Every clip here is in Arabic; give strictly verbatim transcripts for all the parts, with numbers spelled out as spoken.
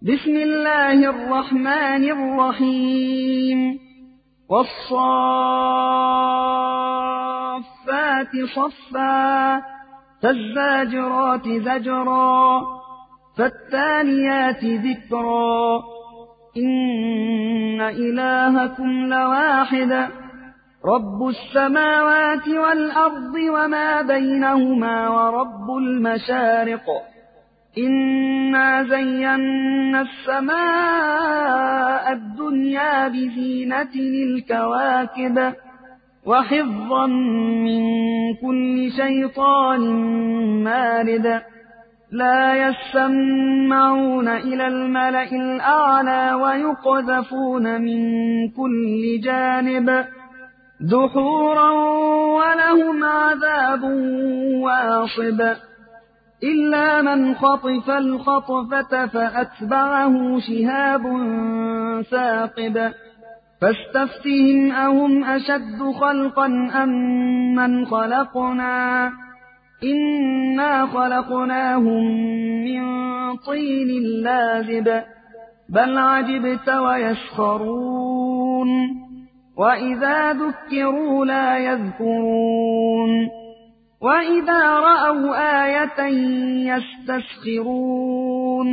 بسم الله الرحمن الرحيم والصافات صفا فالزاجرات زجرا فالتاليات ذكرا إن إلهكم لواحد رب السماوات والأرض وما بينهما ورب المشارق إنا زينا السماء الدنيا بزينة الكواكب وحفظا من كل شيطان مارد لا يسمعون إلى الملأ الأعلى ويقذفون من كل جانب دحورا ولهم عذاب واصب إلا من خطف الخطفة فأتبعه شهاب ثاقب فاستفتهم أهم أشد خلقا أم من خلقنا إنا خلقناهم من طين لازب بل عجبت ويسخرون وإذا ذكروا لا يذكرون وإذا رأوا آية يستسخرون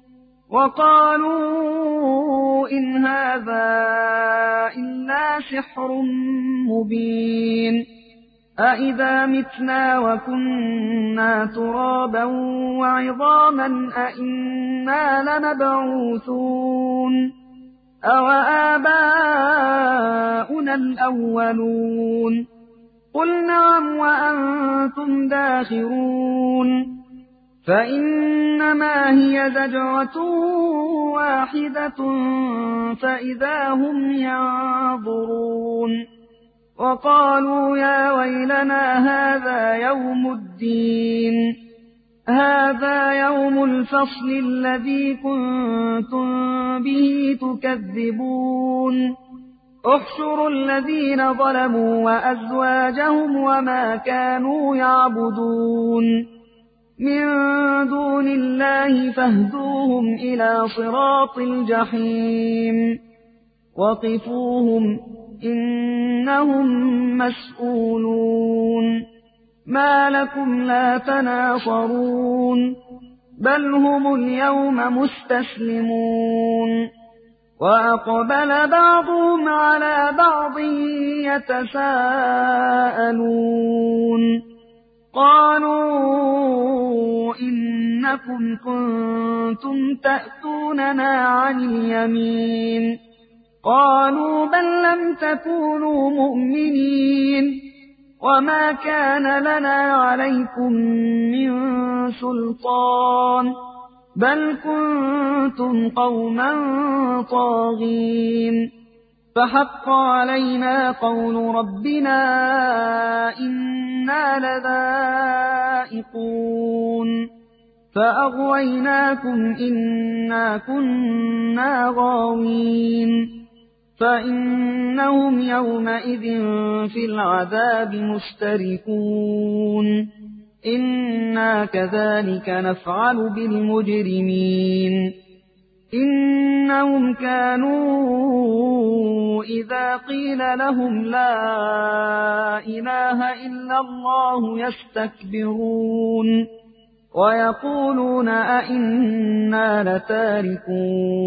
وقالوا إن هذا إلا سحر مبين أإذا متنا وكنا ترابا وعظاما أإنا لمبعوثون أو آباؤنا الأولون قل نعم وأنتم داخرون فإنما هي زجرة واحدة فإذا هم ينظرون وقالوا يا ويلنا هذا يوم الدين هذا يوم الفصل الذي كنتم به تكذبون احشروا الذين ظلموا وأزواجهم وما كانوا يعبدون من دون الله فاهدوهم إلى صراط الجحيم وقفوهم إنهم مسؤولون ما لكم لا تناصرون بل هم اليوم مستسلمون وأقبل بعضهم على بعض يتساءلون قالوا إنكم كنتم تأتوننا عن اليمين قالوا بل لم تكونوا مؤمنين وما كان لنا عليكم من سلطان بل كنتم قوما طاغين فحق علينا قول ربنا إنا لذائقون فأغويناكم إنا كنا غاوين فإنهم يومئذ في العذاب مشتركون إنا كذلك نفعل بالمجرمين إنهم كانوا إذا قيل لهم لا إله إلا الله يستكبرون ويقولون أئنا لتاركو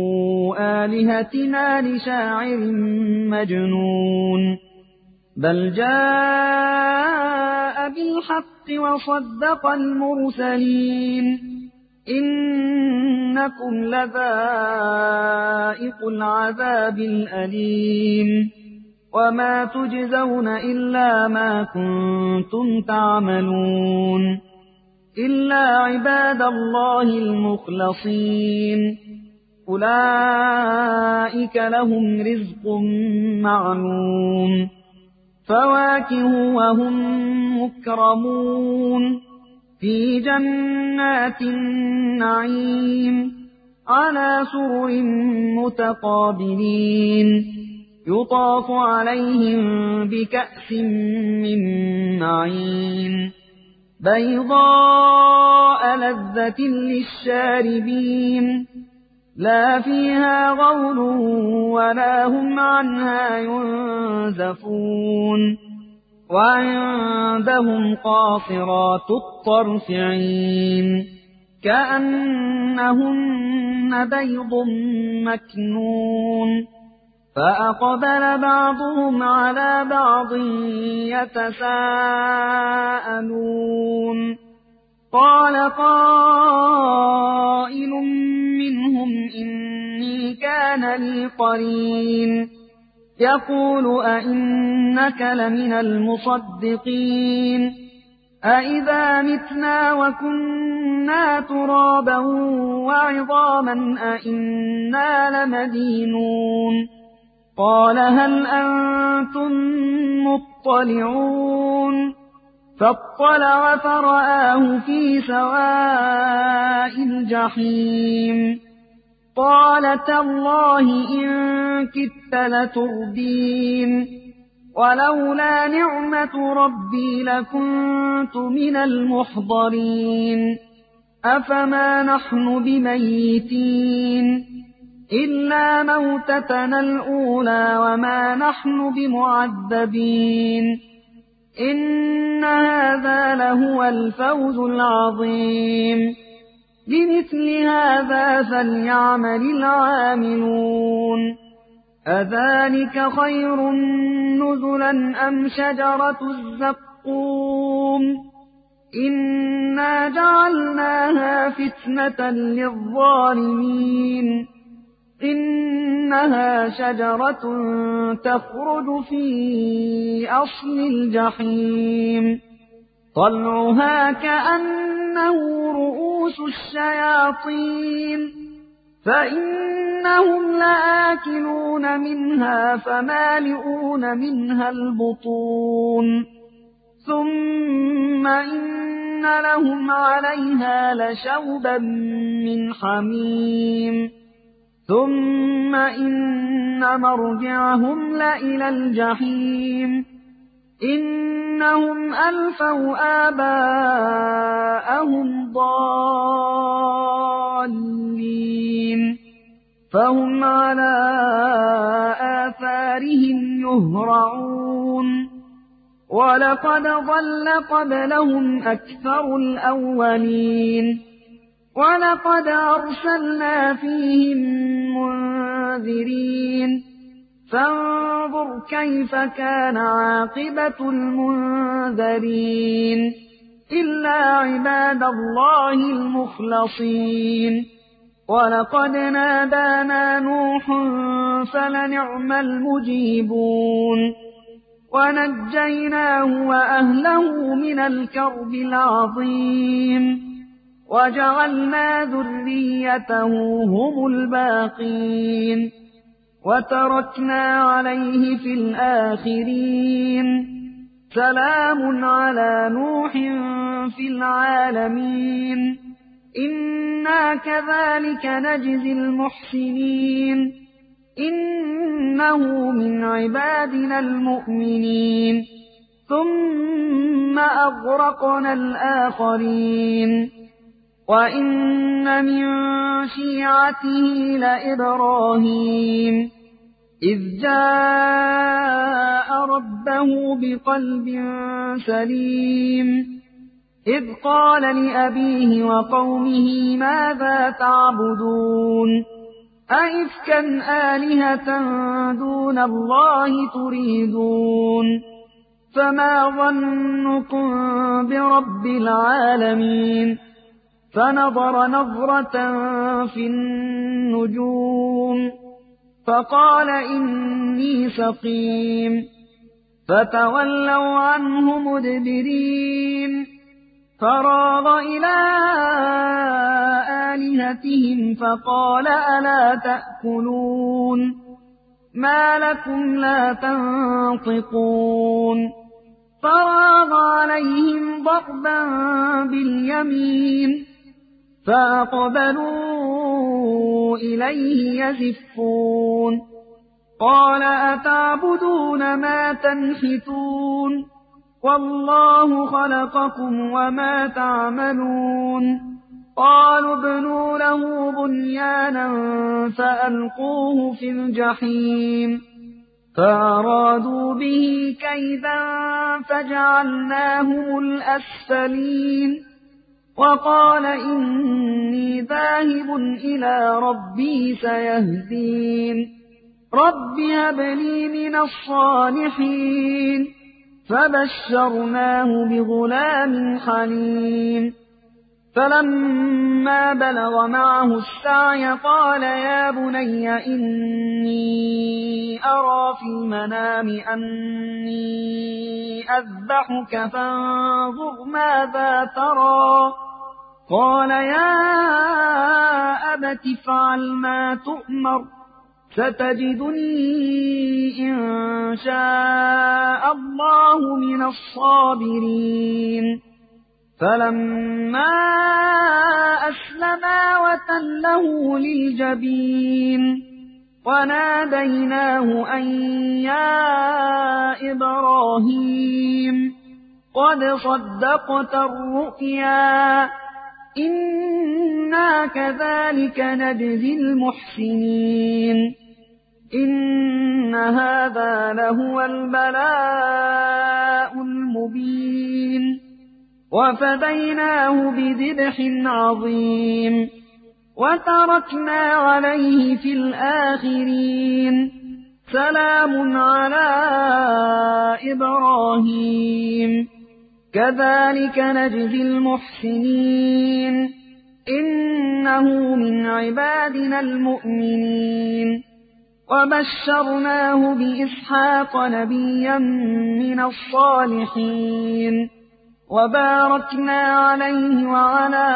آلهتنا لشاعر مجنون بل جاء بالحق وصدق المرسلين إنكم لذائق العذاب الأليم وما تجزون إلا ما كنتم تعملون إلا عباد الله المخلصين أولئك لهم رزق معلوم فواكه وهم مكرمون في جنات النعيم على سرر متقابلين يطاف عليهم بكأس من معين بيضاء لذة للشاربين لا فيها غول ولا هم عنها ينزفون وعندهم قاصرات الطرف عين كأنهن بيض مكنون فأقبل بعضهم على بعض يتساءلون قال قائل منهم إني كان لي قرين يقول أئنك لمن المصدقين أئذا متنا وكنا ترابا وعظاما أئنا لمدينون قال هل أنتم مطلعون فاطلع فرآه في سواء الجحيم قال تالله إن كدت لتردين ولولا نعمة ربي لكنت من المحضرين أفما نحن بميتين إلا موتتنا الأولى وما نحن بمعذبين إن هذا لهو الفوز العظيم لمثل هذا فليعمل العاملون أذلك خير نزلا أم شجرة الزقوم إنا جعلناها فتنة للظالمين إنها شجرة تخرج في أصل الجحيم طلعها كأنه رؤوس الشياطين فإنهم لآكلون منها فمالئون منها البطون ثم إن لهم عليها لشوبا من حميم ثم إن مرجعهم لإلى الجحيم إنهم ألفوا آباءهم ضالين فهم على آثارهم يهرعون ولقد ضل قبلهم أكثر الأولين ولقد أرسلنا فيهم منذرين فانظر كيف كان عاقبة المنذرين إلا عباد الله المخلصين ولقد نادانا نوح فلنعم المجيبون ونجيناه وأهله من الكرب العظيم وجعلنا ذريته هم الباقين وتركنا عليه في الآخرين سلام على نوح في العالمين إنا كذلك نجزي المحسنين إنه من عبادنا المؤمنين ثم أغرقنا الآخرين وإن من شيعته لإبراهيم إذ جاء ربه بقلب سليم إذ قال لأبيه وقومه ماذا تعبدون أئفكا آلهة دون الله تريدون فما ظنكم برب العالمين فنظر نظرة في النجوم فقال إني سقيم فتولوا عنه مدبرين فراغ إلى آلهتهم فقال ألا تأكلون ما لكم لا تنطقون فراغ عليهم ضربا باليمين فأقبلوا إليه يزفون قال أتعبدون ما تنحتون والله خلقكم وما تعملون قالوا ابنوا له بنيانا فألقوه في الجحيم فأرادوا به كيدا فجعلناهم الأسفلين وقال إني ذاهب إلى ربي سيهدين رب هب لي من الصالحين فبشرناه بغلام حليم فلما بلغ معه السعي قال يا بني إني أرى في المنام أني أذبحك فانظر ماذا ترى قال يا أبت افعل ما تؤمر ستجدني إن شاء الله من الصابرين فلما أسلما وتله للجبين وناديناه أن يا إبراهيم قد صدقت الرؤيا إنا كذلك نجزي المحسنين إن هذا لهو البلاء المبين وفديناه بذبح عظيم وتركنا عليه في الآخرين سلام على إبراهيم كذلك نجزي المحسنين إنه من عبادنا المؤمنين وبشرناه بإسحاق نبيا من الصالحين وباركنا عليه وعلى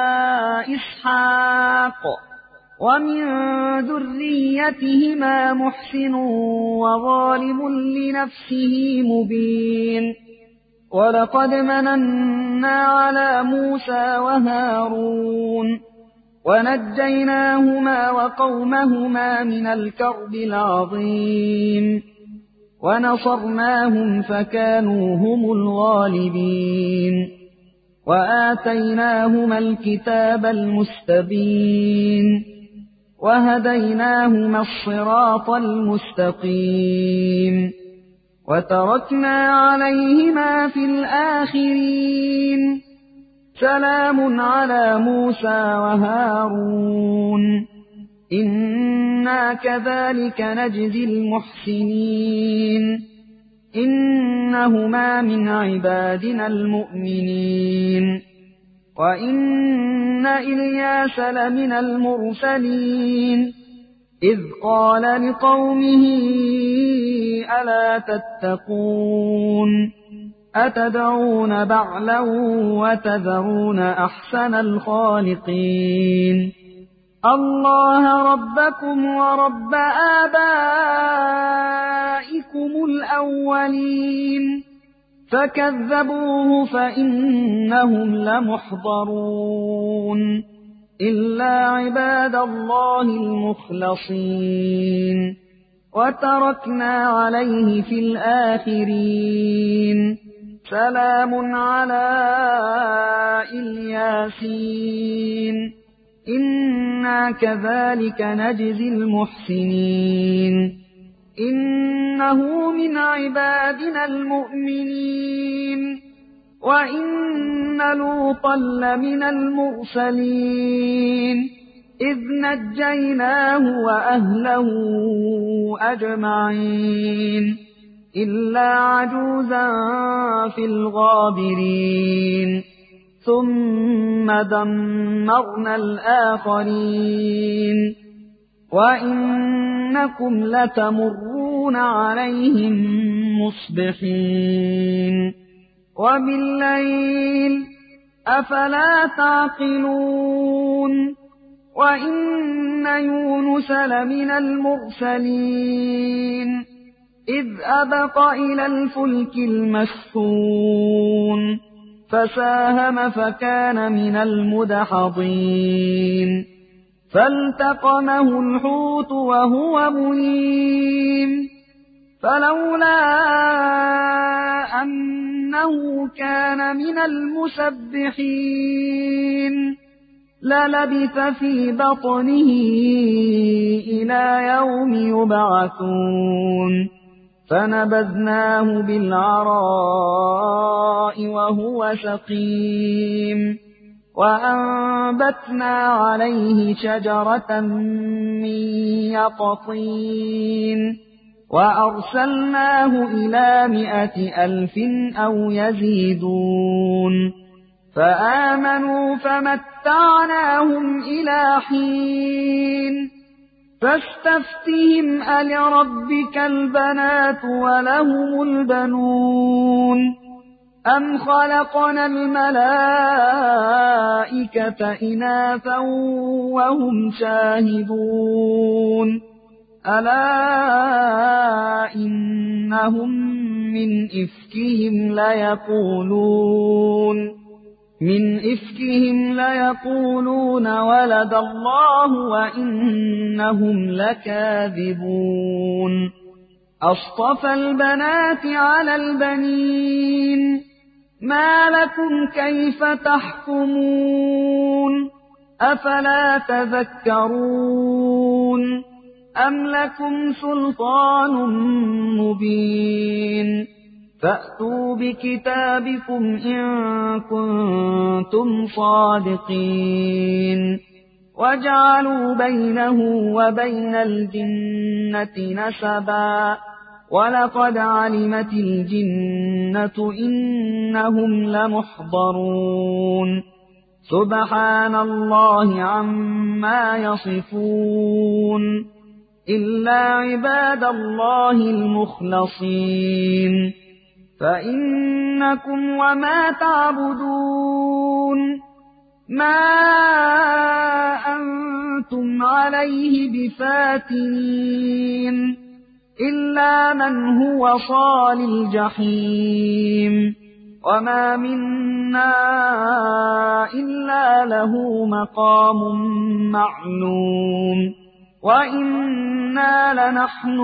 إسحاق ومن ذريتهما محسن وظالم لنفسه مبين ولقد مننا على موسى وهارون ونجيناهما وقومهما من الكرب العظيم ونصرناهم فكانوا هم الغالبين وآتيناهما الكتاب المستبين وهديناهما الصراط المستقيم وتركنا عليهما في الآخرين سلام على موسى وهارون إنا كذلك نجزي المحسنين إنهما من عبادنا المؤمنين وإن إلياس لمن المرسلين إذ قال لقومه ألا تتقون أتدعون بعلا وتذرون أحسن الخالقين الله ربكم ورب آبائكم الأولين فكذبوه فإنهم لمحضرون إلا عباد الله المخلصين وتركنا عليه في الآخرين سلام على الياسين إنا كذلك نجزي المحسنين إنه من عبادنا المؤمنين وإن لوطا لمن المرسلين إذ نجيناه وأهله أجمعين إلا عجوزا في الغابرين ثم دمرنا الآخرين وإنكم لتمرون عليهم مصبحين وبالليل أفلا تعقلون وإن يونس لمن المرسلين إذ أبق إلى الفلك المشحون فساهم فكان من المدحضين فالتقمه الحوت وهو مليم فلولا أنه كان من المسبحين للبث في بطنه إلى يوم يبعثون فنبذناه بالعراء وهو سقيم وأنبتنا عليه شجرة من يقطين وأرسلناه إلى مائة ألف أو يزيدون فآمنوا فمتعناهم إلى حين فاستفتهم ألربك البنات ولهم البنون أم خلقنا الملائكة إناثا وهم شاهدون ألا إنهم من إفكهم ليقولون من إفكهم ليقولون ولد الله وإنهم لكاذبون أصطفى البنات على البنين ما لكم كيف تحكمون أفلا تذكرون أم لكم سلطان مبين فأتوا بكتابكم إن كنتم صادقين وجعلوا بينه وبين الجنة نسبا ولقد علمت الجنة إنهم لمحضرون سبحان الله عما يصفون إلا عباد الله المخلصين فإنكم وما تعبدون ما أنتم عليه بفاتنين إلا من هو صال الجحيم وما منا إلا له مقام معلوم وإنا لنحن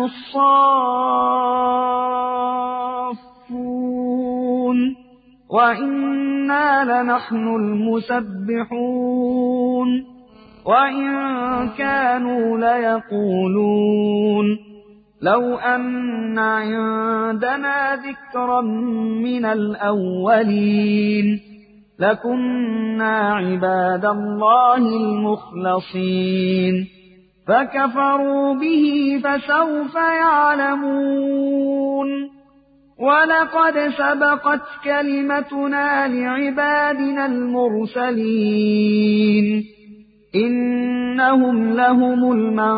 الصافون وإنا لنحن المسبحون وإن كانوا ليقولون لو أن عندنا ذكرا من الأولين لكنا عباد الله المخلصين فكفروا به فسوف يعلمون ولقد سبقت كلمتنا لعبادنا المرسلين إنهم لهم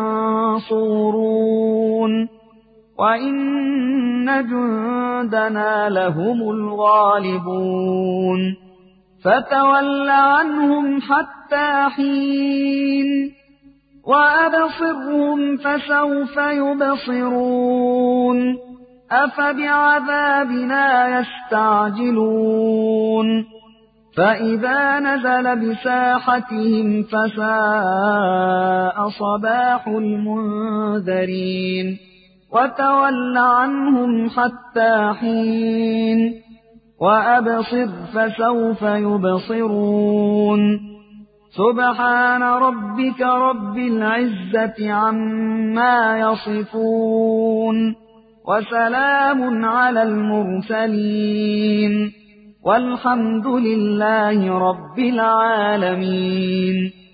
المنصورون وإن جندنا لهم الغالبون فتول عنهم حتى حين وأبصرهم فسوف يبصرون أفبعذابنا يستعجلون فإذا نزل بساحتهم فساء صباح المنذرين وتول عنهم حتى حين وأبصر فسوف يبصرون سبحان ربك رب العزة عما يصفون وسلام على المرسلين والحمد لله رب العالمين.